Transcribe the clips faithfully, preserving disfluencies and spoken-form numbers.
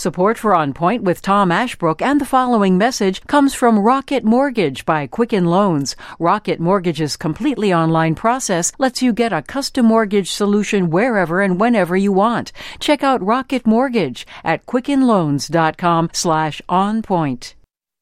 Support for On Point with Tom Ashbrook and the following message comes from Rocket Mortgage by Quicken Loans. Rocket Mortgage's completely online process lets you get a custom mortgage solution wherever and whenever you want. Check out Rocket Mortgage at quickenloans.com slash on point.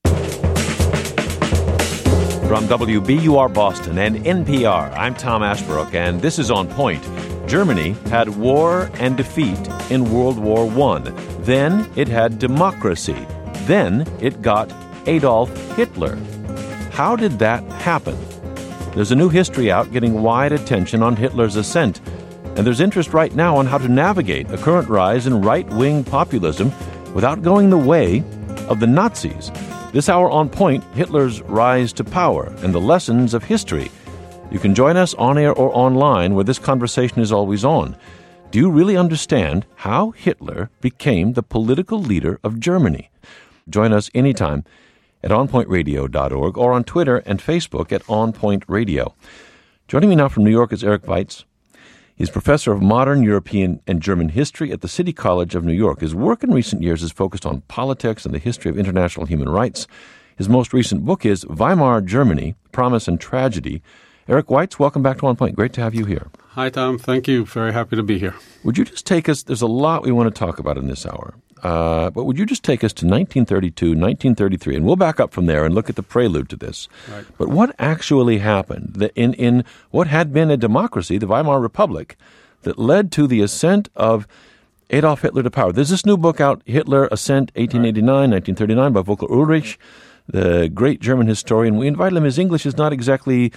From W B U R Boston and N P R, I'm Tom Ashbrook, and this is On Point. Germany had war and defeat in World War One. Then it had democracy. Then it got Adolf Hitler. How did that happen? There's a new history out getting wide attention on Hitler's ascent, and there's interest right now on how to navigate a current rise in right-wing populism without going the way of the Nazis. This hour on Point, Hitler's rise to power and the lessons of history. You can join us on air or online where this conversation is always on. Do you really understand how Hitler became the political leader of Germany? Join us anytime at on point radio dot org or on Twitter and Facebook at OnPoint Radio. Joining me now from New York is Eric Weitz. He's professor of modern European and German history at the City College of New York. His work in recent years has focused on politics and the history of international human rights. His most recent book is Weimar Germany, Promise and Tragedy. Eric Weitz, welcome back to On Point. Great to have you here. Hi, Tom. Thank you. Very happy to be here. Would you just take us, there's a lot we want to talk about in this hour, uh, but would you just take us to nineteen thirty-two, nineteen thirty-three, and we'll back up from there and look at the prelude to this. Right. But what actually happened in, in what had been a democracy, the Weimar Republic, that led to the ascent of Adolf Hitler to power? There's this new book out, Hitler, Ascent, eighteen eighty-nine, nineteen thirty-nine, by Volker Ulrich, the great German historian. We invited him. His English is not exactly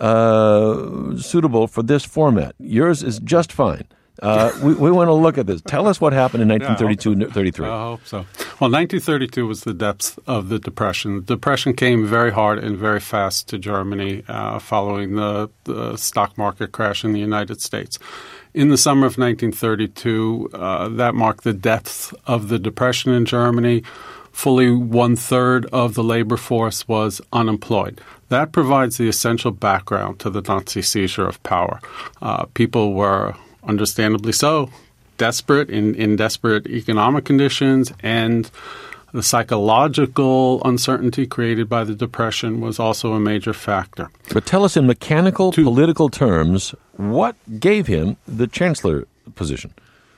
uh, suitable for this format. Yours is just fine. Uh, we, we want to look at this. Tell us what happened in nineteen thirty-two thirty-three. I hope so. Well, nineteen thirty-two was the depths of the Depression. The Depression came very hard and very fast to Germany uh, following the, the stock market crash in the United States. In the summer of nineteen thirty-two, uh, that marked the depths of the Depression in Germany. Fully one-third of the labor force was unemployed. That provides the essential background to the Nazi seizure of power. Uh, people were, understandably so, desperate in, in desperate economic conditions, and the psychological uncertainty created by the Depression was also a major factor. But tell us in mechanical, to, political terms, what gave him the chancellor position?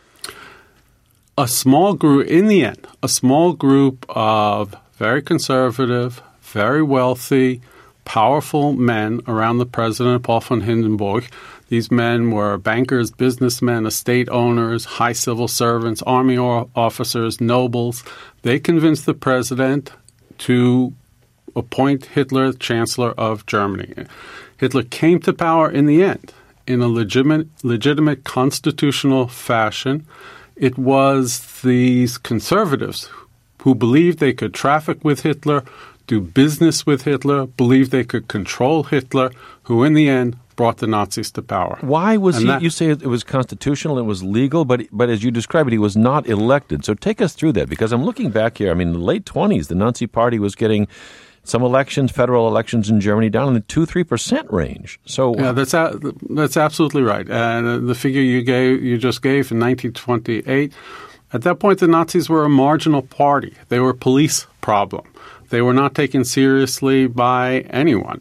A small group, in the end, a small group of very conservative, very wealthy, powerful men around the president, Paul von Hindenburg. These men were bankers, businessmen, estate owners, high civil servants, army officers, nobles. They convinced the president to appoint Hitler chancellor of Germany. Hitler came to power in the end in a legitimate, legitimate constitutional fashion. It was these conservatives who believed they could traffic with Hitler, do business with Hitler, believed they could control Hitler, who in the end brought the Nazis to power. Why was and he, that, you say it was constitutional, it was legal, but but as you described it, he was not elected. So take us through that, because I'm looking back here. I mean, in the late twenties, the Nazi Party was getting some elections, federal elections in Germany, down in the two to three percent range. So yeah, that's a, that's absolutely right. And the figure you gave, you just gave in nineteen twenty-eight, at that point, the Nazis were a marginal party. They were a police problem. They were not taken seriously by anyone.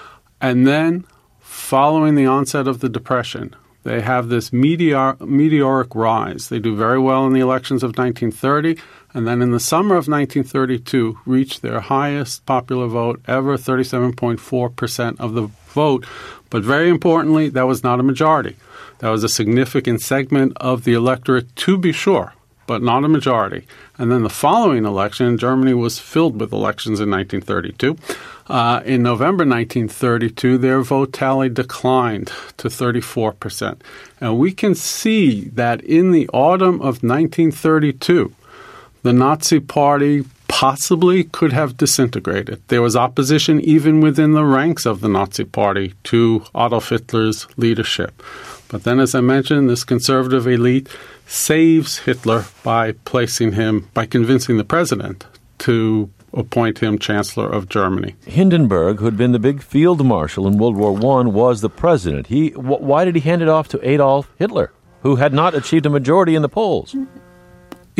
And then, following the onset of the Depression, they have this meteor, meteoric rise. They do very well in the elections of nineteen thirty, and then in the summer of nineteen thirty-two, reach their highest popular vote ever, thirty-seven point four percent of the vote. But very importantly, that was not a majority. That was a significant segment of the electorate, to be sure, but not a majority. And then the following election, Germany was filled with elections in nineteen thirty-two. Uh, in November nineteen thirty-two, their vote tally declined to thirty-four percent. And we can see that in the autumn of nineteen thirty-two, the Nazi Party possibly could have disintegrated. There was opposition even within the ranks of the Nazi Party to Adolf Hitler's leadership. But then, as I mentioned, this conservative elite saves Hitler by placing him, by convincing the president to appoint him Chancellor of Germany. Hindenburg, who had been the big field marshal in World War One, was the president. He, wh- why did he hand it off to Adolf Hitler, who had not achieved a majority in the polls?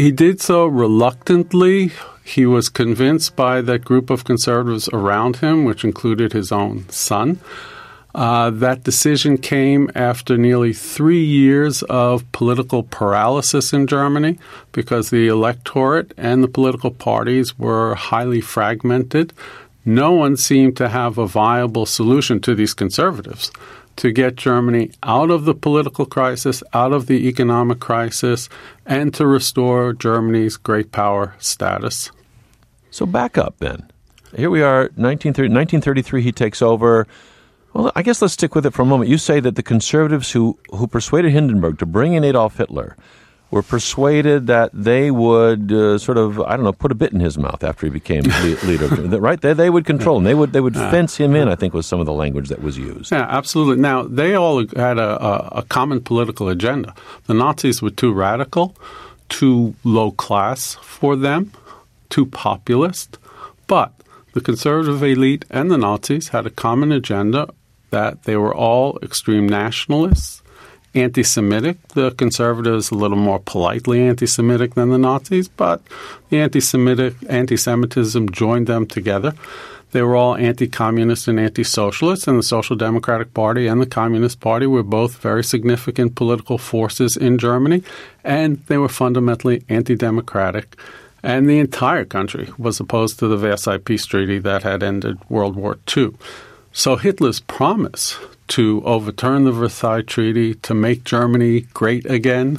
He did so reluctantly. He was convinced by that group of conservatives around him, which included his own son. Uh, that decision came after nearly three years of political paralysis in Germany because the electorate and the political parties were highly fragmented. No one seemed to have a viable solution to these conservatives to get Germany out of the political crisis, out of the economic crisis, and to restore Germany's great power status. So back up then. Here we are, nineteen thirty, nineteen thirty-three, he takes over. Well, I guess let's stick with it for a moment. You say that the conservatives who, who persuaded Hindenburg to bring in Adolf Hitler were persuaded that they would uh, sort of, I don't know, put a bit in his mouth after he became leader, right? They, they would control him. They would they would fence him in, I think, was some of the language that was used. Yeah, absolutely. Now, they all had a, a, a common political agenda. The Nazis were too radical, too low class for them, too populist. But the conservative elite and the Nazis had a common agenda that they were all extreme nationalists, anti-Semitic. The conservatives a little more politely anti-Semitic than the Nazis, but the anti-Semitic anti-Semitism joined them together. They were all anti-communist and anti-socialist, and the Social Democratic Party and the Communist Party were both very significant political forces in Germany, and they were fundamentally anti-democratic. And the entire country was opposed to the Versailles Peace Treaty that had ended World War Two. So Hitler's promise to overturn the Versailles Treaty, to make Germany great again,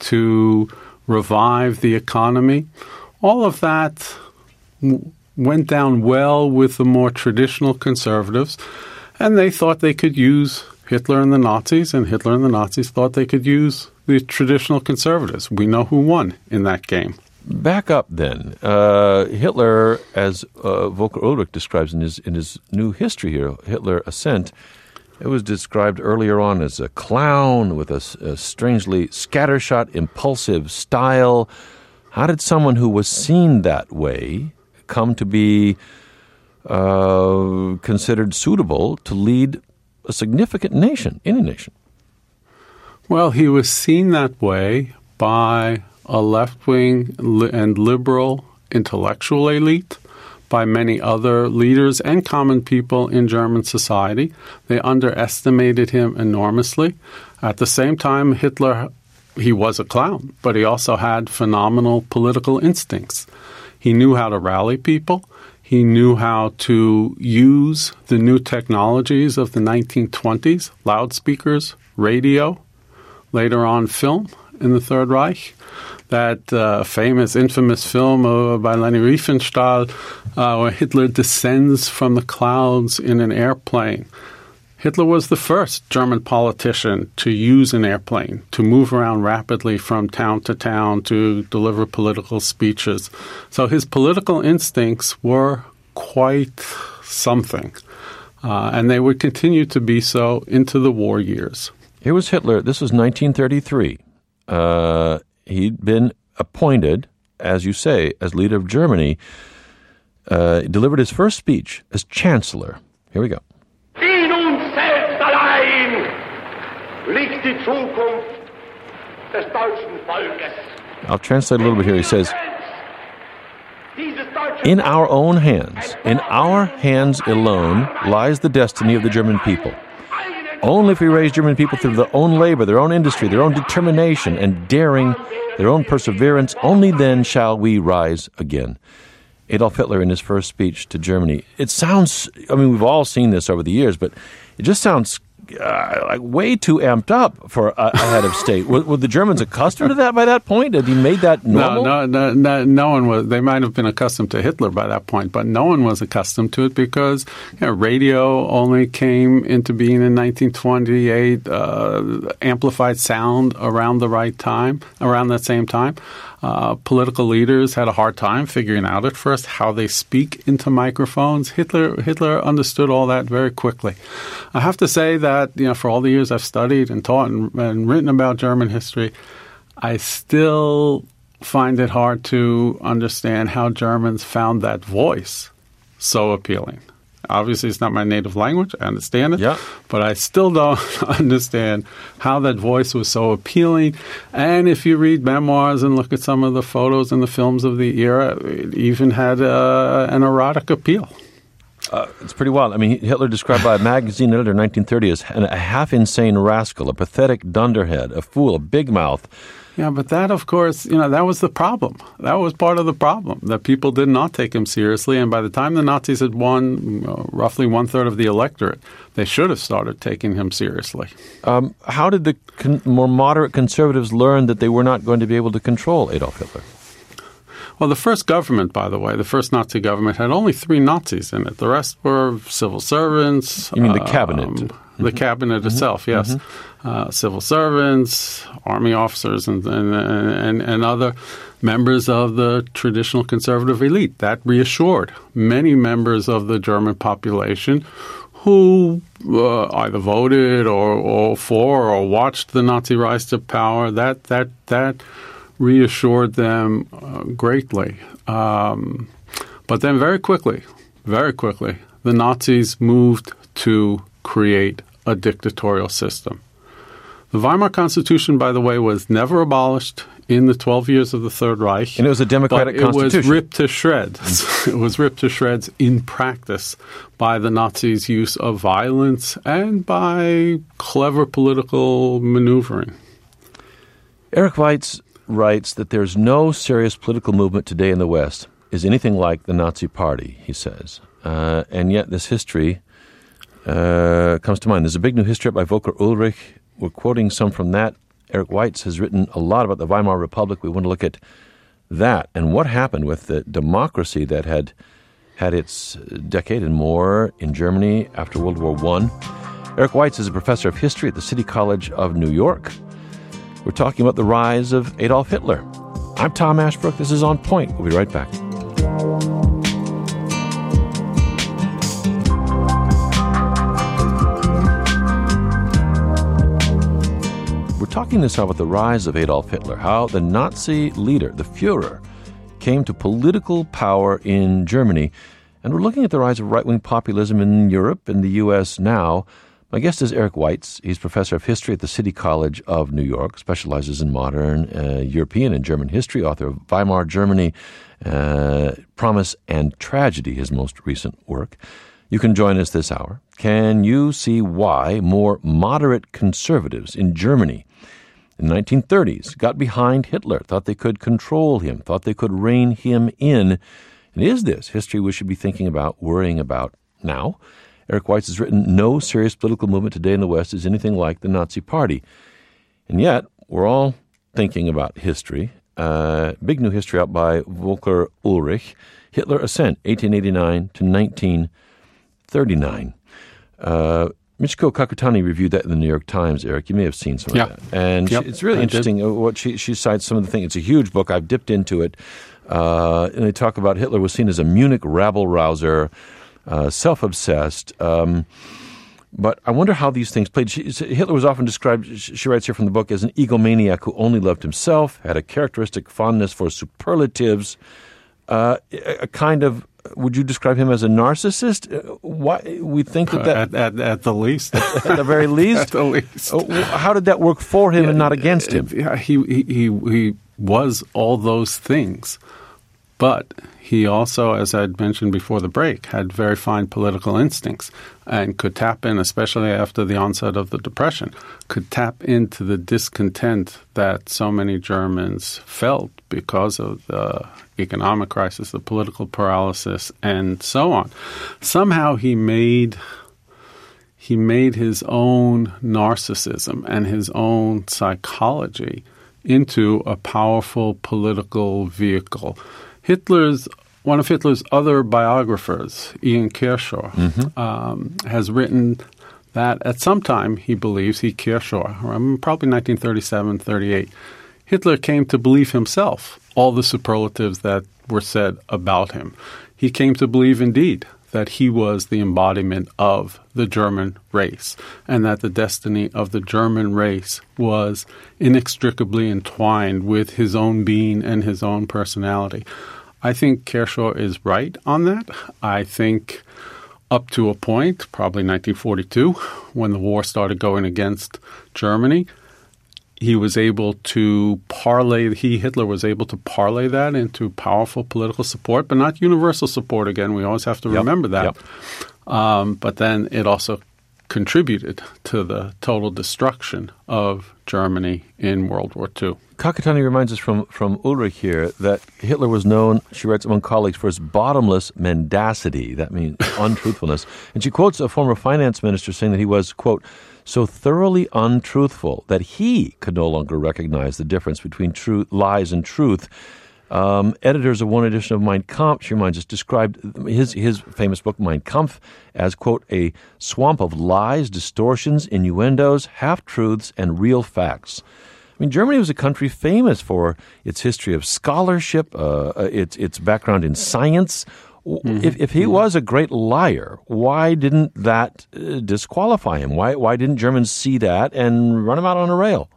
to revive the economy, all of that w- went down well with the more traditional conservatives, and they thought they could use Hitler and the Nazis, and Hitler and the Nazis thought they could use the traditional conservatives. We know who won in that game. Back up then. Uh, Hitler, as uh, Volker Ulrich describes in his in his new history here, Hitler Ascent, it was described earlier on as a clown with a, a strangely scattershot, impulsive style. How did someone who was seen that way come to be uh, considered suitable to lead a significant nation, any nation? Well, he was seen that way by a left-wing and liberal intellectual elite, by many other leaders and common people in German society. They underestimated him enormously. At the same time, Hitler, he was a clown, but he also had phenomenal political instincts. He knew how to rally people. He knew how to use the new technologies of the nineteen twenties, loudspeakers, radio, later on film in the Third Reich. That uh, famous, infamous film uh, by Leni Riefenstahl uh, where Hitler descends from the clouds in an airplane. Hitler was the first German politician to use an airplane, to move around rapidly from town to town, to deliver political speeches. So his political instincts were quite something, uh, and they would continue to be so into the war years. Here was Hitler. This was nineteen thirty-three. Uh, he'd been appointed, as you say, as leader of Germany. Uh, he delivered his first speech as chancellor. Here we go. In uns selbst allein liegt die Zukunft des deutschen Volkes. I'll translate a little bit here. He says, in our own hands, in our hands alone, lies the destiny of the German people. Only if we raise German people through their own labor, their own industry, their own determination and daring, their own perseverance, only then shall we rise again. Adolf Hitler in his first speech to Germany. It sounds, I mean, we've all seen this over the years, but it just sounds uh, like way too amped up for a, a head of state. Were, were the Germans accustomed to that by that point? Had he made that normal? No, no, no, no, no one was. They might have been accustomed to Hitler by that point, but no one was accustomed to it because you know, radio only came into being in nineteen twenty-eight, uh, amplified sound around the right time, around that same time. Uh, political leaders had a hard time figuring out at first how they speak into microphones. Hitler Hitler understood all that very quickly. I have to say that you know, for all the years I've studied and taught and, and written about German history, I still find it hard to understand how Germans found that voice so appealing. Obviously, it's not my native language. I understand it. Yeah. But I still don't understand how that voice was so appealing. And if you read memoirs and look at some of the photos and the films of the era, it even had uh, an erotic appeal. Uh, it's pretty wild. I mean, Hitler described by a magazine editor in nineteen thirty as a half-insane rascal, a pathetic dunderhead, a fool, a big mouth. Yeah, but that, of course, you know, that was the problem. That was part of the problem, that people did not take him seriously. And by the time the Nazis had won uh, roughly one-third of the electorate, they should have started taking him seriously. Um, how did the con- more moderate conservatives learn that they were not going to be able to control Adolf Hitler? Well, the first government, by the way, the first Nazi government had only three Nazis in it. The rest were civil servants. You mean the cabinet? Um, the cabinet mm-hmm. itself, yes. Mm-hmm. Uh, civil servants, army officers, and, and, and, and other members of the traditional conservative elite. That reassured many members of the German population who uh, either voted or, or for or watched the Nazi rise to power. That, that, that reassured them uh, greatly. Um, but then very quickly, very quickly, the Nazis moved to create a dictatorial system. The Weimar Constitution, by the way, was never abolished in the twelve years of the Third Reich. And it was a democratic but constitution. It was ripped to shreds. It was ripped to shreds in practice by the Nazis' use of violence and by clever political maneuvering. Eric Weitz writes that there's no serious political movement today in the West is anything like the Nazi Party, he says. Uh, and yet this history uh, comes to mind. There's a big new history by Volker Ulrich. We're quoting some from that. Eric Weitz has written a lot about the Weimar Republic. We want to look at that and what happened with the democracy that had had its decade and more in Germany after World War One. Eric Weitz is a professor of history at the City College of New York. We're talking about the rise of Adolf Hitler. I'm Tom Ashbrook. This is On Point. We'll be right back. We're talking this out about the rise of Adolf Hitler, how the Nazi leader, the Fuhrer, came to political power in Germany. And we're looking at the rise of right-wing populism in Europe and the U S now. My guest is Eric Weitz. He's professor of history at the City College of New York, specializes in modern uh, European and German history, author of Weimar Germany, uh, Promise and Tragedy, his most recent work. You can join us this hour. Can you see why more moderate conservatives in Germany in the nineteen thirties got behind Hitler, thought they could control him, thought they could rein him in? And is this history we should be thinking about, worrying about now? Eric Weitz has written, no serious political movement today in the West is anything like the Nazi Party. And yet, we're all thinking about history. Uh, big new history out by Volker Ulrich, Hitler Ascent, eighteen eighty-nine to nineteen thirty-nine. Uh, Michiko Kakutani reviewed that in the New York Times, Eric. You may have seen some yeah. of that. And yep. she, it's really I interesting did. what she, she cites some of the things. It's a huge book. I've dipped into it. Uh, and they talk about Hitler was seen as a Munich rabble-rouser, Uh, self-obsessed. Um, but I wonder how these things played. She, Hitler was often described, she writes here from the book, as an egomaniac who only loved himself, had a characteristic fondness for superlatives, uh, a, a kind of, would you describe him as a narcissist? Uh, why we think that, that at, at, at the least. At the very least? At the least. Uh, how did that work for him yeah, and not against him? Yeah, he, he, he was all those things. But he also, as I'd mentioned before the break, had very fine political instincts and could tap in, especially after the onset of the Depression, could tap into the discontent that so many Germans felt because of the economic crisis, the political paralysis, and so on. Somehow he made he made his own narcissism and his own psychology into a powerful political vehicle. Hitler's one of Hitler's other biographers, Ian Kershaw, mm-hmm. um, has written that at some time he believes he Kershaw, probably nineteen thirty-seven, thirty-eight, Hitler came to believe himself all the superlatives that were said about him. He came to believe indeed that he was the embodiment of the German race and that the destiny of the German race was inextricably entwined with his own being and his own personality. I think Kershaw is right on that. I think up to a point, probably nineteen forty-two, when the war started going against Germany. He was able to parlay, he, Hitler, was able to parlay that into powerful political support, but not universal support again. We always have to yep. remember that. Yep. Um, but then it also contributed to the total destruction of Germany in World War Two. Kakatani reminds us from, from Ulrich here that Hitler was known, she writes, among colleagues for his bottomless mendacity. That means untruthfulness. And she quotes a former finance minister saying that he was, quote, so thoroughly untruthful that he could no longer recognize the difference between truth, lies and truth. Um, editors of one edition of Mein Kampf, she reminds us, described his, his famous book, Mein Kampf, as, quote, a swamp of lies, distortions, innuendos, half-truths, and real facts. I mean, Germany was a country famous for its history of scholarship, uh, its its background in science. Mm-hmm. If, if he mm-hmm. was a great liar, why didn't that uh, disqualify him? Why why didn't Germans see that and run him out on a rail?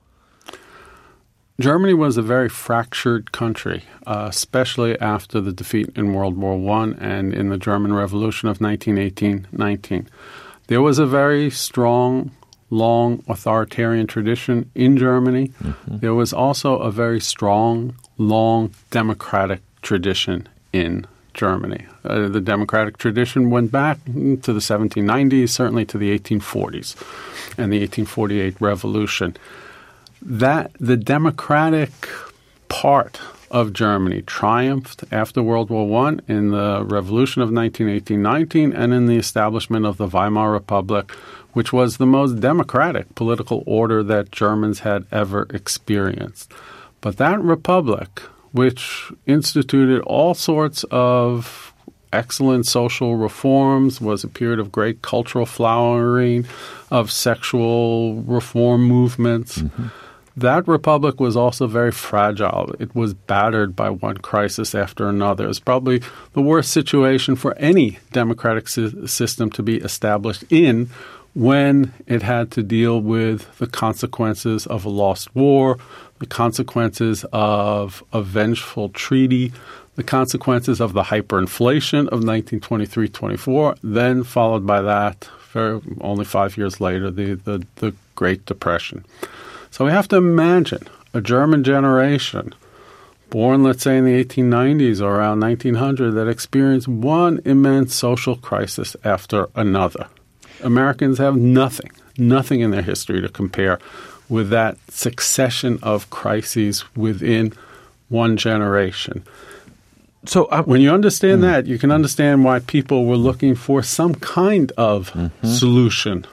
Germany was a very fractured country, uh, especially after the defeat in World War One and in the German Revolution of nineteen eighteen nineteen. There was a very strong, long authoritarian tradition in Germany. Mm-hmm. There was also a very strong, long democratic tradition in Germany. Uh, the democratic tradition went back to the seventeen nineties, certainly to the eighteen forties and the eighteen forty-eight revolution. That the democratic part of Germany triumphed after World War One in the revolution of nineteen eighteen nineteen and in the establishment of the Weimar Republic, which was the most democratic political order that Germans had ever experienced. But that republic, which instituted all sorts of excellent social reforms, was a period of great cultural flowering, of sexual reform movements. Mm-hmm. That republic was also very fragile. It was battered by one crisis after another. It's probably the worst situation for any democratic sy- system to be established in when it had to deal with the consequences of a lost war, the consequences of a vengeful treaty, the consequences of the hyperinflation of nineteen twenty-three twenty-four, then followed by that, very, only five years later, the, the, the Great Depression. So we have to imagine a German generation born, let's say, in the eighteen nineties or around nineteen hundred that experienced one immense social crisis after another. Americans have nothing, nothing in their history to compare with that succession of crises within one generation. So uh, when you understand mm-hmm. that, you can understand why people were looking for some kind of mm-hmm. solution.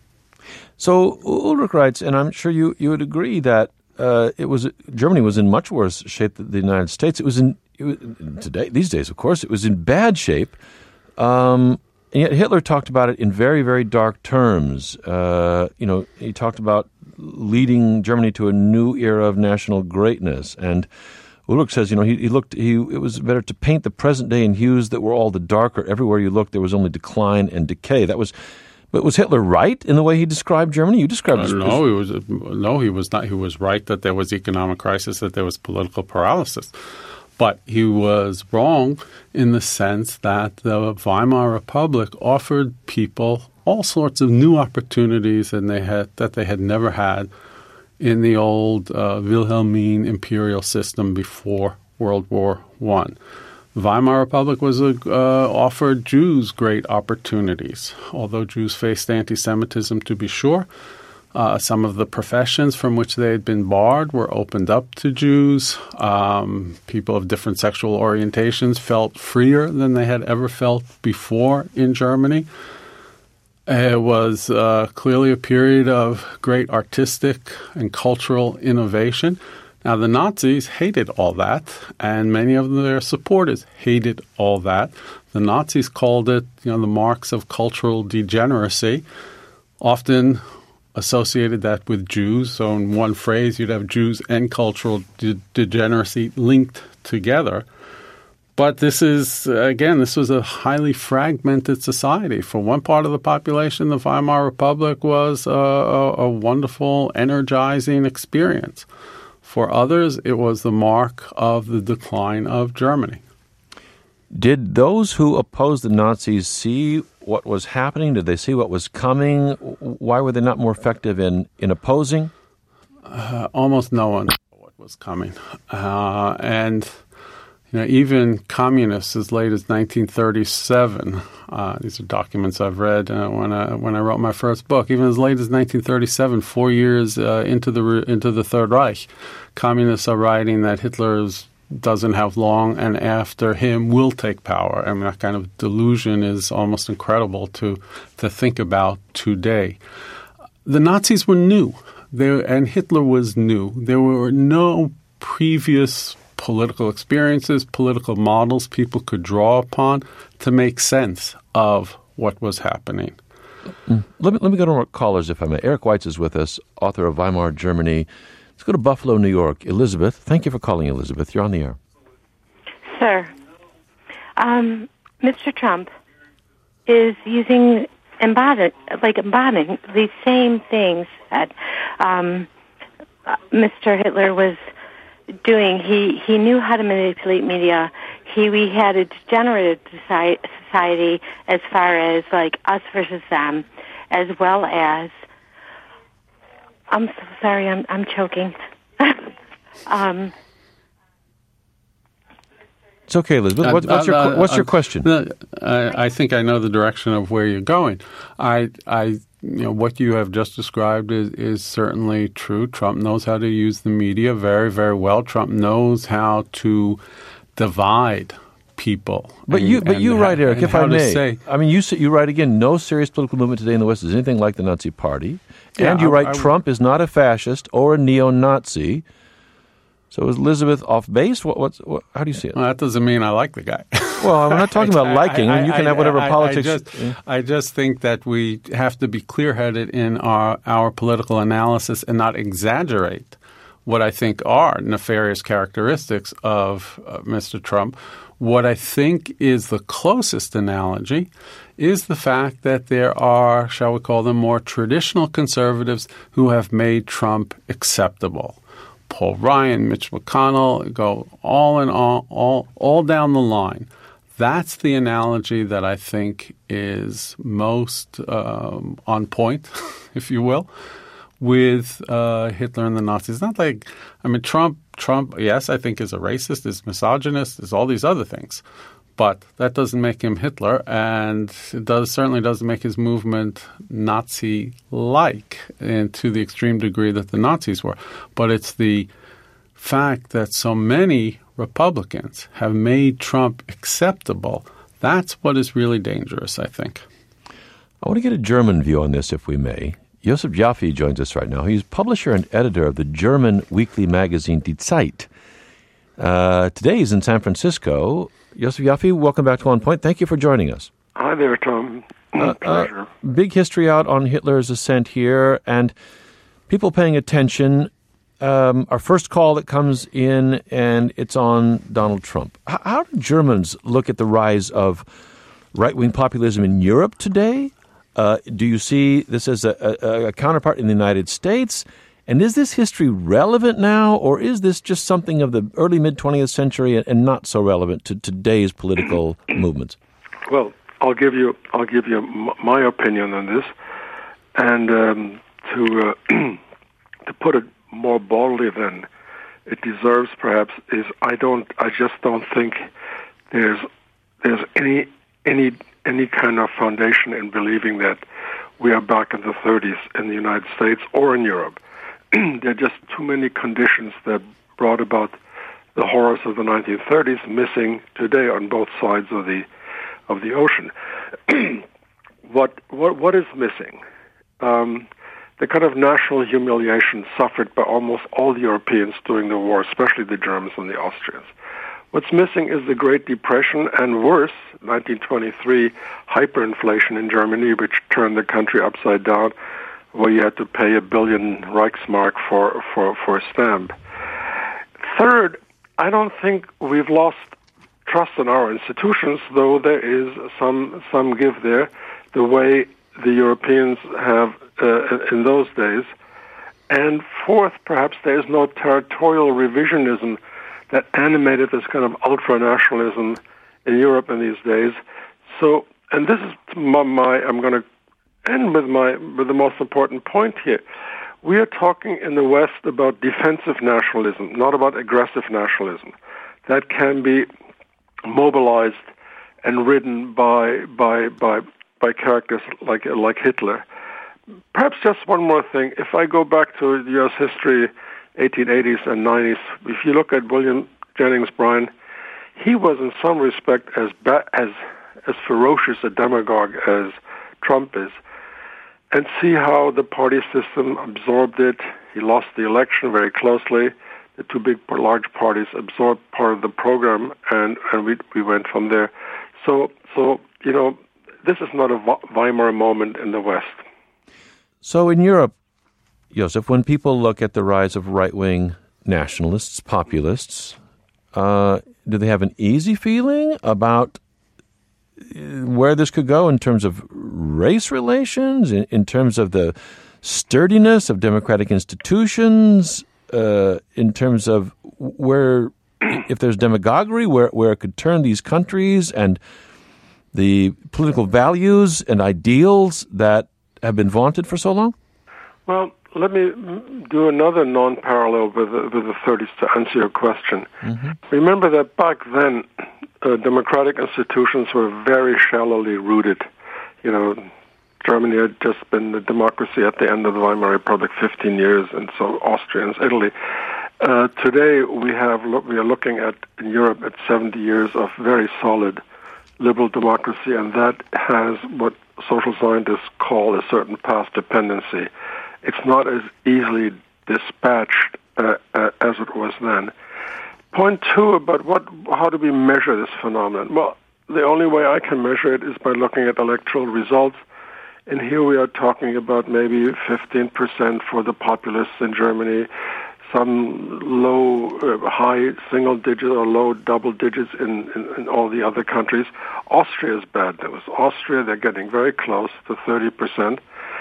So Ulrich writes, and I'm sure you, you would agree that uh, it was Germany was in much worse shape than the United States. It was in it was, today these days, of course, it was in bad shape. Um, and yet Hitler talked about it in very, very dark terms. Uh, you know, he talked about leading Germany to a new era of national greatness. And Ulrich says, you know, he, he looked. He it was better to paint the present day in hues that were all the darker. Everywhere you looked, there was only decline and decay. That was. But was Hitler right in the way he described Germany? You described it. Uh, no, he was no, he was not. He was right that there was economic crisis, that there was political paralysis. But he was wrong in the sense that the Weimar Republic offered people all sorts of new opportunities and they had that they had never had in the old uh, Wilhelmine imperial system before World War One. The Weimar Republic was a, uh, offered Jews great opportunities. Although Jews faced anti-Semitism, to be sure, uh, some of the professions from which they had been barred were opened up to Jews. Um, people of different sexual orientations felt freer than they had ever felt before in Germany. It was uh, clearly a period of great artistic and cultural innovation. Now, the Nazis hated all that, and many of their supporters hated all that. The Nazis called it, you know, the marks of cultural degeneracy, often associated that with Jews. So in one phrase, you'd have Jews and cultural de- degeneracy linked together. But this is, again, this was a highly fragmented society. For one part of the population, the Weimar Republic was a, a, a wonderful, energizing experience. For others, it was the mark of the decline of Germany. Did those who opposed the Nazis see what was happening? Did they see what was coming? Why were they not more effective in, in opposing? Uh, almost no one knew what was coming. Uh, and you know, even communists as late as nineteen thirty-seven, uh, these are documents I've read uh, when I when I wrote my first book, even as late as nineteen thirty-seven, four years uh, into the into the Third Reich, communists are writing that Hitler's doesn't have long, and after him will take power. I mean, that kind of delusion is almost incredible to to think about today. The Nazis were new, they, and Hitler was new. There were no previous political experiences, political models people could draw upon to make sense of what was happening. Mm. Let me, let me go to our callers, if I may. Eric Weitz is with us, author of Weimar Germany. Let's go to Buffalo, New York. Elizabeth, thank you for calling, Elizabeth. You're on the air. Sir, um, Mister Trump is using, embodied, like embodying these same things that um, Mister Hitler was doing. He he knew how to manipulate media. He we had a degenerative society as far as like us versus them, as well as. I'm so sorry. I'm I'm choking. um, it's okay, Elizabeth. What, what's your uh, uh, what's your question? Uh, I, I think I know the direction of where you're going. I I you know what you have just described is is certainly true. Trump knows how to use the media very very well. Trump knows how to divide people. But and, you, but you write, Eric, if I may. Say, I mean, you you write again. No serious political movement today in the West is anything like the Nazi Party, yeah, and you I, write I, Trump is not a fascist or a neo-Nazi. So is Elizabeth off base? What, what's what, how do you see it? Well, that doesn't mean I like the guy. Well, I'm not talking about liking. I, I, you can have whatever I, politics. I just, yeah. I just think that we have to be clear-headed in our our political analysis and not exaggerate what I think are nefarious characteristics of uh, Mister Trump. What I think is the closest analogy is the fact that there are, shall we call them, more traditional conservatives who have made Trump acceptable. Paul Ryan, Mitch McConnell, go all and all, all, all down the line. That's the analogy that I think is most um, on point, if you will, with uh, Hitler and the Nazis. Not like, I mean, Trump, Trump, yes, I think is a racist, is misogynist, is all these other things. But that doesn't make him Hitler, and it does certainly doesn't make his movement Nazi-like, and to the extreme degree that the Nazis were. But it's the fact that so many Republicans have made Trump acceptable. That's what is really dangerous, I think. I want to get a German view on this, if we may. Josef Jaffe joins us right now. He's publisher and editor of the German weekly magazine Die Zeit. Uh, today he's in San Francisco. Josef Jaffe, welcome back to On Point. Thank you for joining us. Hi there, Tom. Uh, Pleasure. Uh, big history out on Hitler's ascent here, and people paying attention. Um, our first call that comes in, and it's on Donald Trump. H- how do Germans look at the rise of right-wing populism in Europe today? Uh, do you see this as a, a, a counterpart in the United States? And is this history relevant now, or is this just something of the early mid-twentieth century and, and not so relevant to today's political movements? Well, I'll give you I'll give you m- my opinion on this, and um, to uh, to put it more boldly than it deserves, perhaps, is I don't I just don't think there's there's any any any kind of foundation in believing that we are back in the thirties in the United States or in Europe. There are just too many conditions that brought about the horrors of the nineteen thirties missing today on both sides of the of the ocean. what what what is missing? Um, the kind of national humiliation suffered by almost all the Europeans during the war, especially the Germans and the Austrians. What's missing is the Great Depression, and worse, nineteen twenty-three hyperinflation in Germany, which turned the country upside down, where you had to pay a billion Reichsmark for, for, for a stamp. Third, I don't think we've lost trust in our institutions, though there is some some give there, the way the Europeans have uh, in those days. And fourth, perhaps there is no territorial revisionism that animated this kind of ultra-nationalism in Europe in these days. So and this is my, my I'm going to end with my with the most important point here. We are talking in the West about defensive nationalism, not about aggressive nationalism. That can be mobilized and ridden by by by by characters like like Hitler. Perhaps just one more thing. If I go back to U S history, eighteen eighties and nineties, if you look at William Jennings Bryan, he was in some respect as ba- as as ferocious a demagogue as Trump is. And see how the party system absorbed it. He lost the election very closely. The two big, large parties absorbed part of the program, and, and we we went from there. So, so you know, this is not a Weimar moment in the West. So in Europe, Joseph, when people look at the rise of right-wing nationalists, populists, uh, do they have an easy feeling about where this could go in terms of race relations, in, in terms of the sturdiness of democratic institutions, uh, in terms of where, if there's demagoguery, where, where it could turn these countries and the political values and ideals that have been vaunted for so long? Well, let me do another non-parallel with the, with the thirties to answer your question. Mm-hmm. Remember that back then, uh, democratic institutions were very shallowly rooted. You know, Germany had just been a democracy at the end of the Weimar Republic, fifteen years, and so Austria and Italy. Uh, today, we have we are looking at in Europe at seventy years of very solid liberal democracy, and that has what social scientists call a certain past dependency. It's not as easily dispatched uh, uh, as it was then. Point two about what, how do we measure this phenomenon? Well, the only way I can measure it is by looking at electoral results. And here we are talking about maybe fifteen percent for the populists in Germany, some low, uh, high single digit or low double digits in, in, in all the other countries. Austria is bad news. Austria, they're getting very close to thirty percent.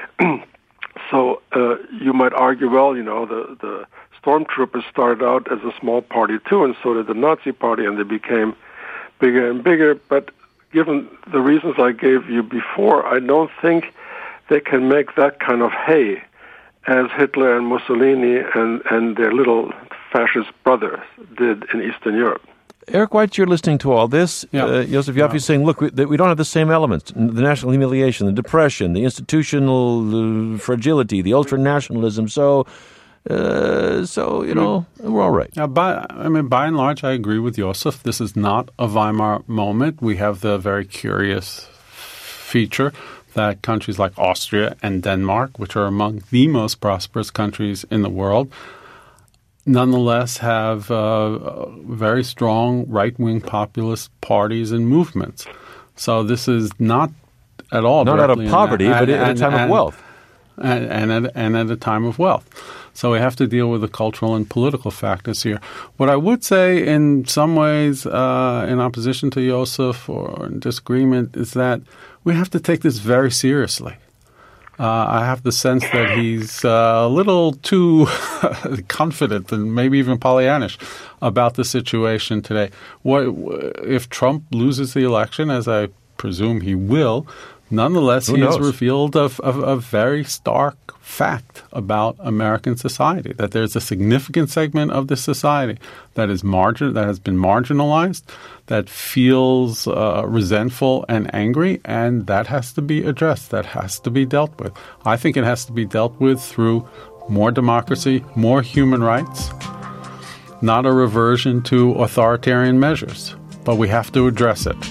So uh, you might argue, well, you know, the, the stormtroopers started out as a small party too, and so did the Nazi party, and they became bigger and bigger. But given the reasons I gave you before, I don't think they can make that kind of hay as Hitler and Mussolini and, and their little fascist brothers did in Eastern Europe. Eric White, you're listening to all this. Yeah. Uh, Joseph Yaffe is saying, look, we, that we don't have the same elements. The national humiliation, the depression, the institutional uh, fragility, the ultra-nationalism. So, uh, so you know, we're all right. Yeah, by, I mean, by and large, I agree with Joseph. This is not a Weimar moment. We have the very curious feature that countries like Austria and Denmark, which are among the most prosperous countries in the world, nonetheless have uh, very strong right-wing populist parties and movements. So this is not at all not out of poverty, and, but and, at a time and, of wealth. And, and, at, and at a time of wealth. So we have to deal with the cultural and political factors here. What I would say in some ways, uh, in opposition to Joseph or in disagreement, is that we have to take this very seriously. Uh, I have the sense that he's uh, a little too confident and maybe even Pollyannish about the situation today. What if Trump loses the election, as I presume he will? Nonetheless, Who he knows? has revealed a, a, a very stark fact about American society, that there's a significant segment of this society that is margin that has been marginalized, that feels uh, resentful and angry, and that has to be addressed. That has to be dealt with. I think it has to be dealt with through more democracy, more human rights, not a reversion to authoritarian measures. But we have to address it.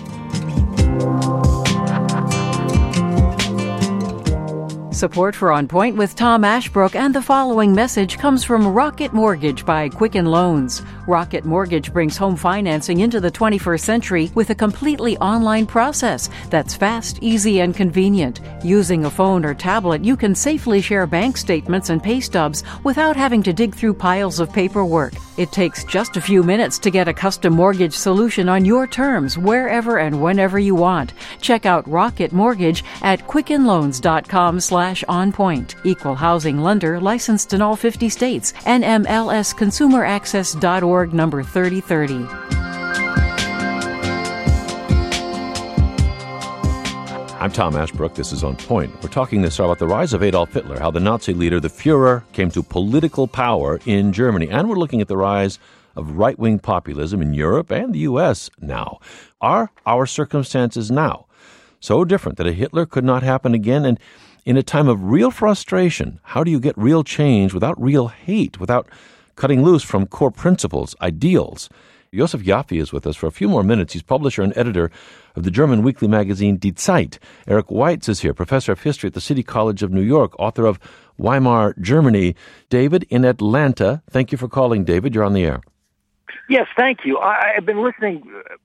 Support for On Point with Tom Ashbrook and the following message comes from Rocket Mortgage by Quicken Loans. Rocket Mortgage brings home financing into the twenty-first century with a completely online process that's fast, easy, and convenient. Using a phone or tablet, you can safely share bank statements and pay stubs without having to dig through piles of paperwork. It takes just a few minutes to get a custom mortgage solution on your terms, wherever and whenever you want. Check out Rocket Mortgage at quickenloans.com slash on point. Equal housing lender, licensed in all fifty states. N M L S consumer access dot org number thirty thirty. I'm Tom Ashbrook. This is On Point. We're talking this hour about the rise of Adolf Hitler, how the Nazi leader, the Fuhrer, came to political power in Germany. And we're looking at the rise of right-wing populism in Europe and the U S now. Are our circumstances now so different that a Hitler could not happen again? And in a time of real frustration, how do you get real change without real hate, without cutting loose from core principles, ideals? Josef Jaffe is with us for a few more minutes. He's publisher and editor of the German weekly magazine Die Zeit. Eric Weitz is here, professor of history at the City College of New York, author of Weimar Germany. David in Atlanta. Thank you for calling, David. You're on the air. Yes, thank you. I, I've been listening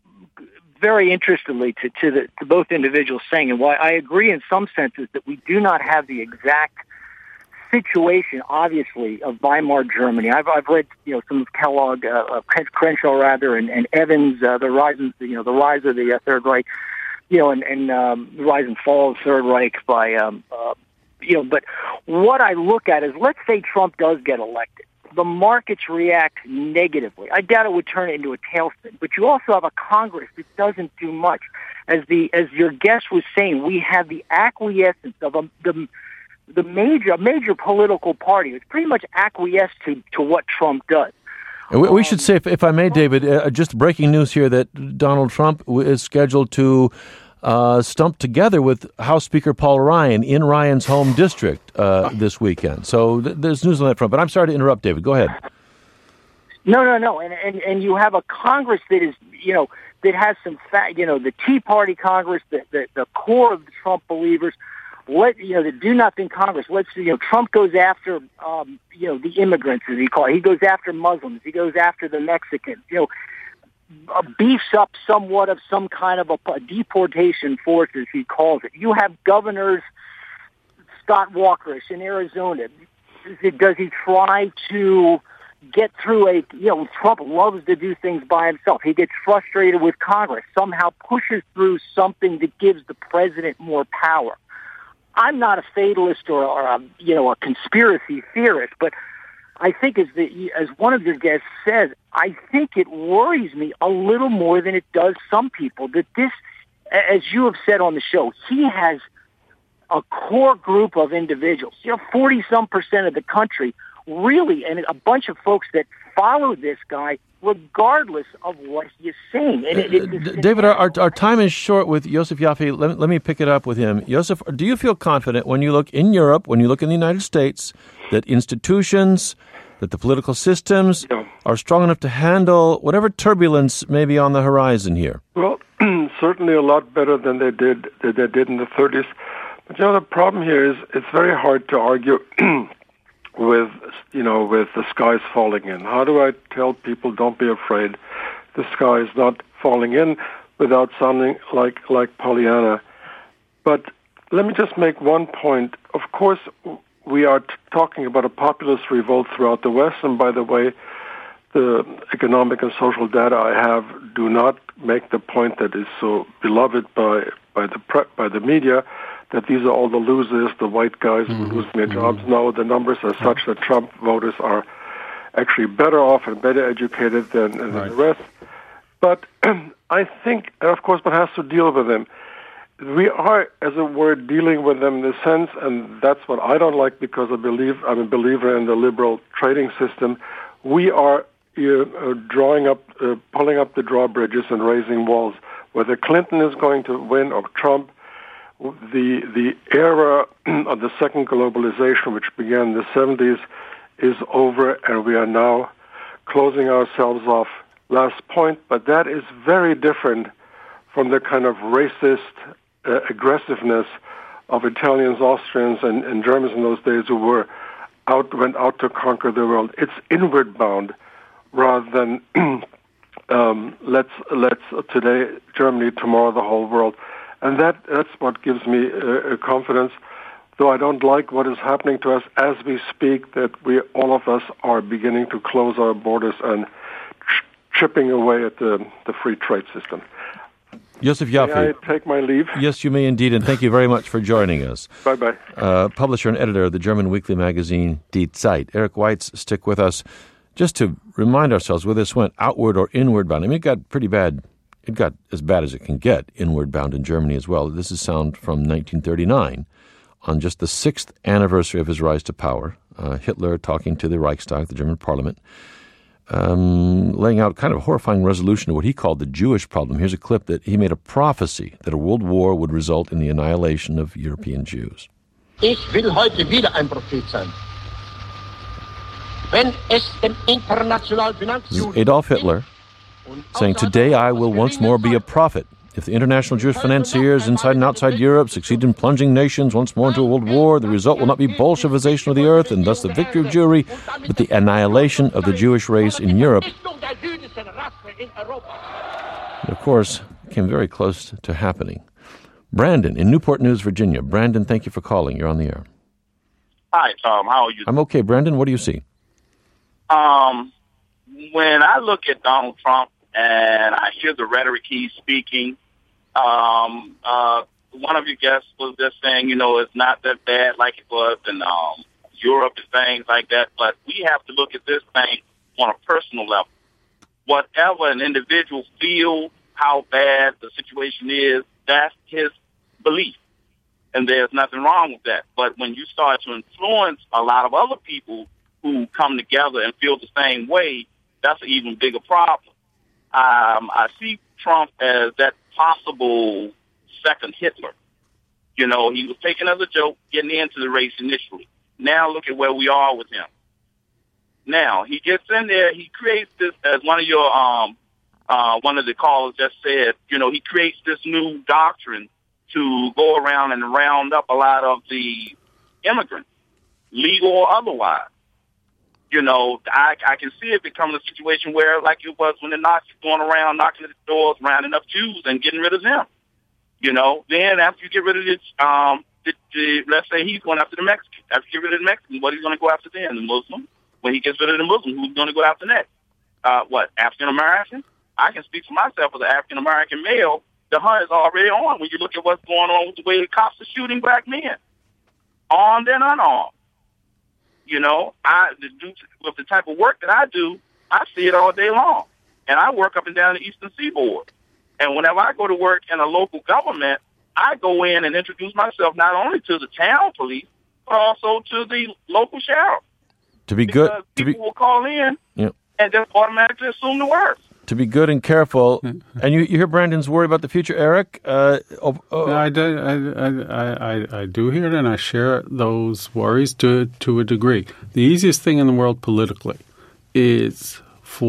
very interestedly to, to, the, to both individuals saying, and why I agree in some senses that we do not have the exact situation, obviously, of Weimar Germany. I've I've read, you know, some of Kellogg, uh, Crenshaw rather, and, and Evans, uh, the rise, you know, the rise of the uh, Third Reich, you know, and and um, the rise and fall of the Third Reich by, um, uh, you know. But what I look at is, let's say Trump does get elected, the markets react negatively. I doubt it would turn it into a tailspin. But you also have a Congress that doesn't do much, as the as your guest was saying. We have the acquiescence of a, the The major major political party is pretty much acquiesced to, to what Trump does. We, we should say, if, if I may, David, uh, just breaking news here that Donald Trump is scheduled to uh, stump together with House Speaker Paul Ryan in Ryan's home district uh, this weekend. So th- there's news on that front. But I'm sorry to interrupt, David. Go ahead. No, no, no. And, and, and you have a Congress that is, you know, that has some, fa- you know, the Tea Party Congress, the, the, the core of the Trump believers. Let you know the do nothing Congress. Let's you know Trump goes after um, you know the immigrants, as he calls it. He goes after Muslims. He goes after the Mexicans. You know, uh, beefs up somewhat of some kind of a, a deportation force, as he calls it. You have governors Scott Walkerish in Arizona. Does he try to get through a you know Trump loves to do things by himself. He gets frustrated with Congress. Somehow pushes through something that gives the president more power. I'm not a fatalist or, or a, you know, a conspiracy theorist, but I think as the, as one of your guests says, I think it worries me a little more than it does some people that this, as you have said on the show, he has a core group of individuals, you know, forty some percent of the country really, and a bunch of folks that follow this guy regardless of what he is saying. And it, it, uh, David, our, our our time is short with Josef Jaffe. Let, let me pick it up with him. Josef, do you feel confident when you look in Europe, when you look in the United States, that institutions, that the political systems yeah. are strong enough to handle whatever turbulence may be on the horizon here? Well, certainly a lot better than they did than they did in the thirties. But you know, the problem here is it's very hard to argue with, you know, with the skies falling in. How do I tell people don't be afraid? The sky is not falling in without sounding like, like Pollyanna. But let me just make one point. Of course, we are t- talking about a populist revolt throughout the West. And by the way, the economic and social data I have do not make the point that is so beloved by, by the pre- by the media, that these are all the losers, the white guys mm-hmm. who lose their jobs. Mm-hmm. No, the numbers are such that Trump voters are actually better off and better educated than, than right. the rest. But I think, and of course, one has to deal with them. We are, as it were, dealing with them in a sense, and that's what I don't like because I believe I'm a believer in the liberal trading system. We are uh, drawing up, uh, pulling up the drawbridges and raising walls. Whether Clinton is going to win or Trump, The the era of the second globalization, which began in the seventies, is over, and we are now closing ourselves off. Last point, but that is very different from the kind of racist uh, aggressiveness of Italians, Austrians, and, and Germans in those days who were out went out to conquer the world. It's inward bound rather than um, let's let's uh, today Germany, tomorrow the whole world. And that that's what gives me uh, confidence, though I don't like what is happening to us as we speak, that we all of us are beginning to close our borders and ch- chipping away at the, the free trade system. Josef Jaffe. May I take my leave? Yes, you may indeed, and thank you very much for joining us. Bye-bye. Uh, publisher and editor of the German weekly magazine Die Zeit. Eric Weitz, stick with us. Just to remind ourselves where this went, outward or inward bound. I mean, it got pretty bad it got as bad as it can get inward bound in Germany as well. This is sound from nineteen thirty-nine, on just the sixth anniversary of his rise to power. Uh, Hitler talking to the Reichstag, the German parliament, um, laying out kind of a horrifying resolution to what he called the Jewish problem. Here's a clip that he made a prophecy that a world war would result in the annihilation of European Jews. Ich will heute wieder ein Prophet sein. Wenn es dem internationalen Finanzjuden Adolf Hitler saying, "Today I will once more be a prophet. If the international Jewish financiers inside and outside Europe succeed in plunging nations once more into a world war, the result will not be Bolshevization of the earth and thus the victory of Jewry, but the annihilation of the Jewish race in Europe." And of course, it came very close to happening. Brandon in Newport News, Virginia. Brandon, thank you for calling. You're on the air. Hi, Tom. How are you? I'm okay. Brandon, what do you see? Um, when I look at Donald Trump and I hear the rhetoric he's speaking, um, uh, one of your guests was just saying, you know, it's not that bad like it was in um, Europe and things like that. But we have to look at this thing on a personal level. Whatever an individual feels, how bad the situation is, that's his belief. And there's nothing wrong with that. But when you start to influence a lot of other people who come together and feel the same way, that's an even bigger problem. Um, I see Trump as that possible second Hitler. You know, he was taken as a joke getting into the race initially. Now look at where we are with him. Now, he gets in there, he creates this, as one of your, um, uh, one of the callers just said, you know, he creates this new doctrine to go around and round up a lot of the immigrants, legal or otherwise. You know, I, I can see it becoming a situation where, like it was when the Nazis going around knocking at the doors, rounding up Jews and getting rid of them. You know, then after you get rid of this, um, the, the, let's say he's going after the Mexicans. After you get rid of the Mexicans, what he's going to go after then? The Muslim. When he gets rid of the Muslim, who's going to go after next? Uh, what, African American? I can speak for myself as an African American male. The hunt is already on when you look at what's going on with the way the cops are shooting black men, armed and unarmed. You know, I do with the type of work that I do, I see it all day long, and I work up and down the Eastern Seaboard. And whenever I go to work in a local government, I go in and introduce myself not only to the town police, but also to the local sheriff. To be because good, people to be, will call in yep. and just automatically assume the worst. To be good and careful. And you, you hear Brandon's worry about the future, Eric? Uh, oh, oh. I, do, I, I, I, I do hear it, and I share those worries to, to a degree. The easiest thing in the world politically is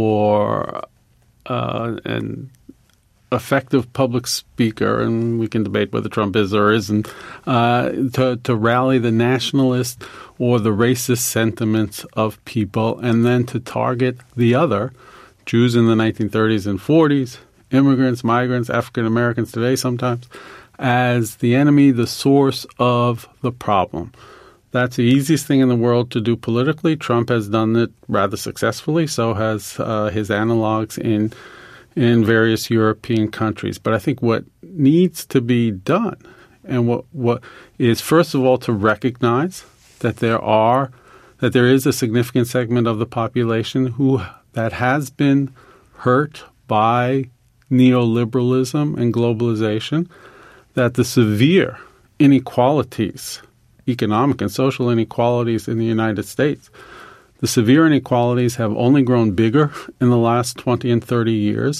for uh, an effective public speaker, and we can debate whether Trump is or isn't, uh, to, to rally the nationalist or the racist sentiments of people, and then to target the other, Jews in the nineteen thirties and forties, immigrants, migrants, African Americans today sometimes, as the enemy, the source of the problem. That's the easiest thing in the world to do politically. Trump has done it rather successfully. So has uh, his analogs in in various European countries. But I think what needs to be done, and what what is first of all to recognize that there are that there is a significant segment of the population who that has been hurt by neoliberalism and globalization, that the severe inequalities, economic and social inequalities in the United States, the severe inequalities have only grown bigger in the last twenty and thirty years,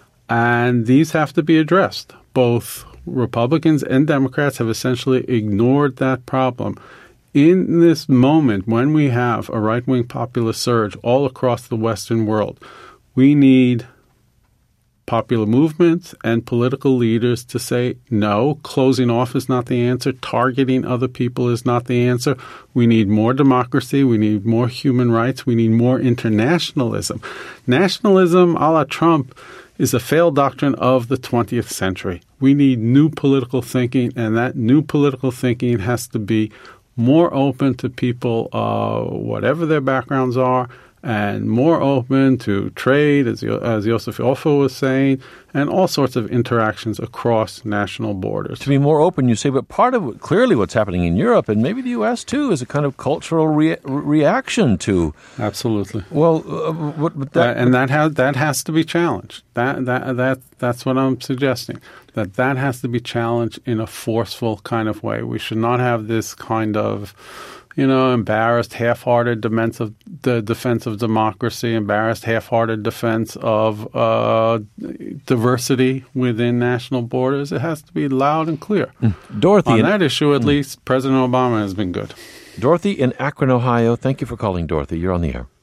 and these have to be addressed. Both Republicans and Democrats have essentially ignored that problem. In this moment, when we have a right-wing populist surge all across the Western world, we need popular movements and political leaders to say, no, closing off is not the answer. Targeting other people is not the answer. We need more democracy. We need more human rights. We need more internationalism. Nationalism, a la Trump, is a failed doctrine of the twentieth century. We need new political thinking, and that new political thinking has to be more open to people, uh, whatever their backgrounds are, and more open to trade, as, as Josef Offa was saying, and all sorts of interactions across national borders. To be more open, you say, but part of it, clearly what's happening in Europe, and maybe the U S too, is a kind of cultural rea- reaction to... Absolutely. Well, uh, what, what that, uh, and that has, that has to be challenged. That, that, that, that's what I'm suggesting, that that has to be challenged in a forceful kind of way. We should not have this kind of... you know, embarrassed, half-hearted defense of the defense of democracy, embarrassed, half-hearted defense of uh, diversity within national borders. It has to be loud and clear. Mm. Dorothy, on in, that issue, at mm. least, President Obama has been good. Dorothy in Akron, Ohio. Thank you for calling, Dorothy. You're on the air.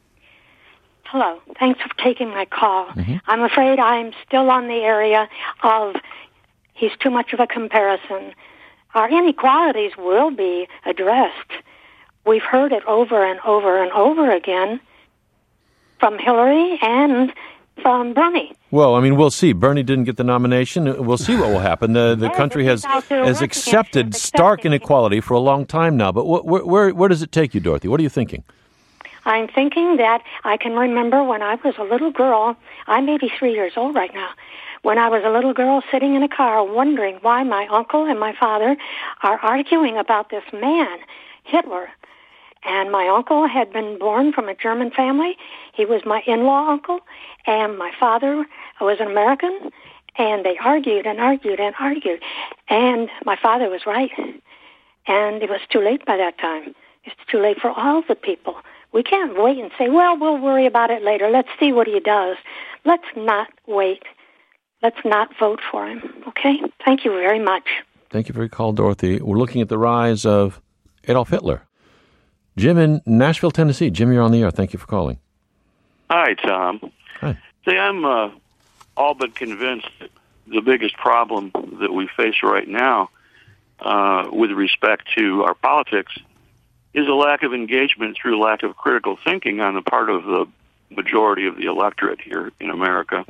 Hello. Thanks for taking my call. Mm-hmm. I'm afraid I'm still on the area of he's too much of a comparison. Our inequalities will be addressed. We've heard it over and over and over again from Hillary and from Bernie. Well, I mean, we'll see. Bernie didn't get the nomination. We'll see what will happen. The, the yes, country has has accepted accepting stark inequality for a long time now. But wh- wh- where where does it take you, Dorothy? What are you thinking? I'm thinking that I can remember when I was a little girl. I'm eighty-three years old right now. When I was a little girl sitting in a car wondering why my uncle and my father are arguing about this man, Hitler. And my uncle had been born from a German family. He was my in-law uncle, and my father was an American. And they argued and argued and argued. And my father was right. And it was too late by that time. It's too late for all the people. We can't wait and say, well, we'll worry about it later. Let's see what he does. Let's not wait. Let's not vote for him, okay? Thank you very much. Thank you for your call, Dorothy. We're looking at the rise of Adolf Hitler. Jim in Nashville, Tennessee. Jim, you're on the air. Thank you for calling. Hi, Tom. Hi. See, I'm uh, all but convinced that the biggest problem that we face right now uh, with respect to our politics is a lack of engagement through lack of critical thinking on the part of the majority of the electorate here in America.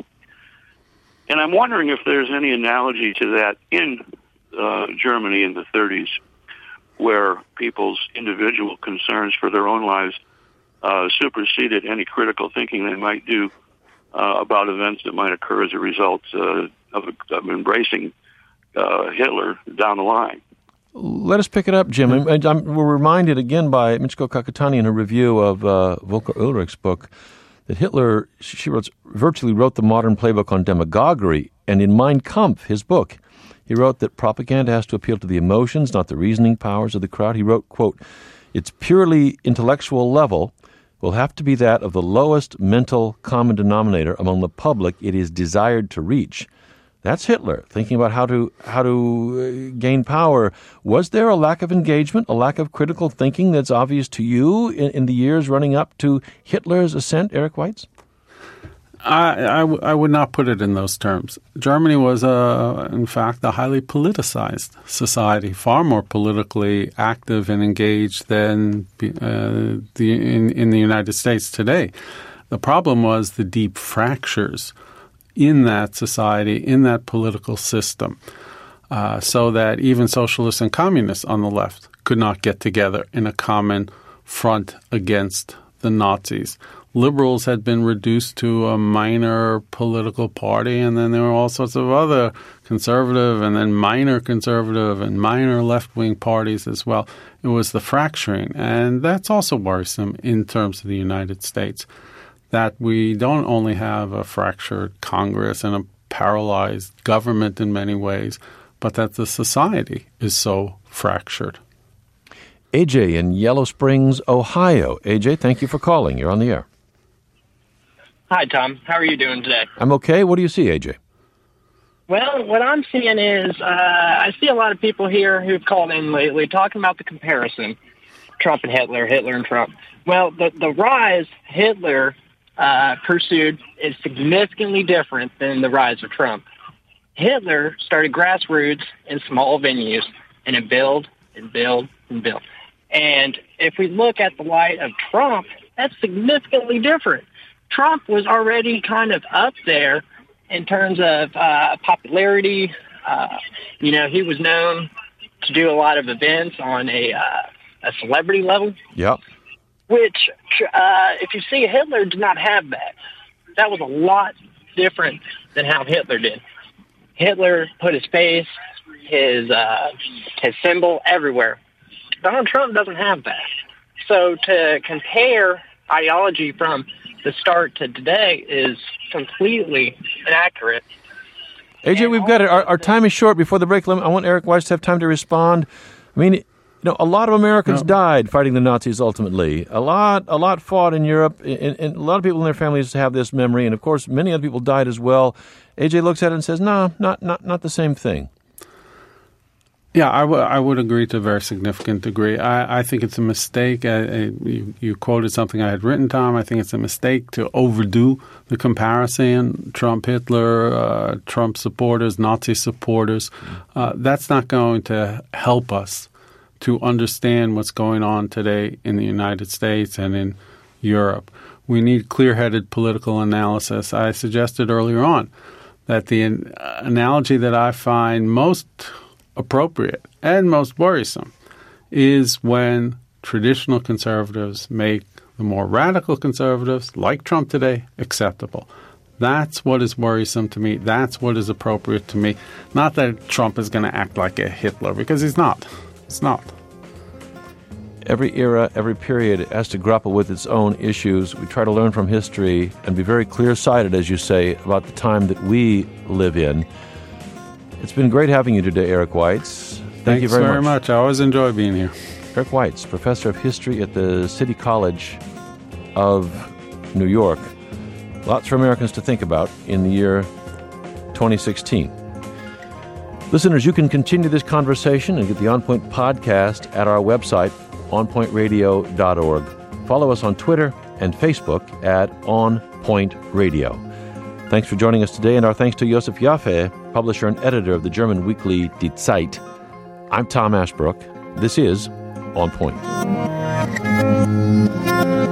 And I'm wondering if there's any analogy to that in uh, Germany in the thirties, where people's individual concerns for their own lives uh, superseded any critical thinking they might do uh, about events that might occur as a result uh, of, of embracing uh, Hitler down the line. Let us pick it up, Jim. And I'm, we're reminded again by Michiko Kakutani in her review of uh, Volker Ulrich's book that Hitler, she wrote, virtually wrote the modern playbook on demagoguery. And in Mein Kampf, his book, he wrote that propaganda has to appeal to the emotions, not the reasoning powers of the crowd. He wrote, quote, its purely intellectual level will have to be that of the lowest mental common denominator among the public it is desired to reach. That's Hitler, thinking about how to how to gain power. Was there a lack of engagement, a lack of critical thinking that's obvious to you in, in the years running up to Hitler's ascent, Eric Weitz? I, I, w- I would not put it in those terms. Germany was, uh, in fact, a highly politicized society, far more politically active and engaged than uh, the in, in the United States today. The problem was the deep fractures in that society, in that political system, uh, so that even socialists and communists on the left could not get together in a common front against the Nazis. Liberals had been reduced to a minor political party, and then there were all sorts of other conservative and then minor conservative and minor left-wing parties as well. It was the fracturing, and that's also worrisome in terms of the United States, that we don't only have a fractured Congress and a paralyzed government in many ways, but that the society is so fractured. A J in Yellow Springs, Ohio. A J, thank you for calling. You're on the air. Hi, Tom. How are you doing today? I'm okay. What do you see, A J? Well, what I'm seeing is uh, I see a lot of people here who've called in lately talking about the comparison, Trump and Hitler, Hitler and Trump. Well, the, the rise Hitler uh, pursued is significantly different than the rise of Trump. Hitler started grassroots in small venues and it build and build and build. And if we look at the light of Trump, that's significantly different. Trump was already kind of up there in terms of uh, popularity. Uh, you know, he was known to do a lot of events on a uh, a celebrity level. Yep. which, uh, if you see, Hitler did not have that. That was a lot different than how Hitler did. Hitler put his face, his uh, his symbol everywhere. Donald Trump doesn't have that. So to compare ideology from the start to today is completely inaccurate. A J, we've got it. Our, our time is short. Before the break, I want Eric Weitz to have time to respond. I mean, you know, a lot of Americans no. died fighting the Nazis ultimately. A lot, a lot fought in Europe, and, and a lot of people in their families have this memory. And of course, many other people died as well. A J looks at it and says, "No, not, not, not the same thing." Yeah, I, w- I would agree to a very significant degree. I, I think it's a mistake. I, I, you, you quoted something I had written, Tom. I think it's a mistake to overdo the comparison. Trump, Hitler, uh, Trump supporters, Nazi supporters. Uh, that's not going to help us to understand what's going on today in the United States and in Europe. We need clear-headed political analysis. I suggested earlier on that the an- analogy that I find most appropriate and most worrisome is when traditional conservatives make the more radical conservatives, like Trump today, acceptable. That's what is worrisome to me. That's what is appropriate to me. Not that Trump is going to act like a Hitler, because he's not. It's not. Every era, every period has to grapple with its own issues. We try to learn from history and be very clear-sighted, as you say, about the time that we live in. It's been great having you today, Eric Weitz. Thank Thanks you very, very much. much. I always enjoy being here. Eric Weitz, professor of history at the City College of New York. Lots for Americans to think about in the year twenty sixteen. Listeners, you can continue this conversation and get the On Point podcast at our website, on point radio dot org. Follow us on Twitter and Facebook at On Point Radio. Thanks for joining us today, and our thanks to Josef Jaffe, publisher and editor of the German weekly Die Zeit. I'm Tom Ashbrook. This is On Point.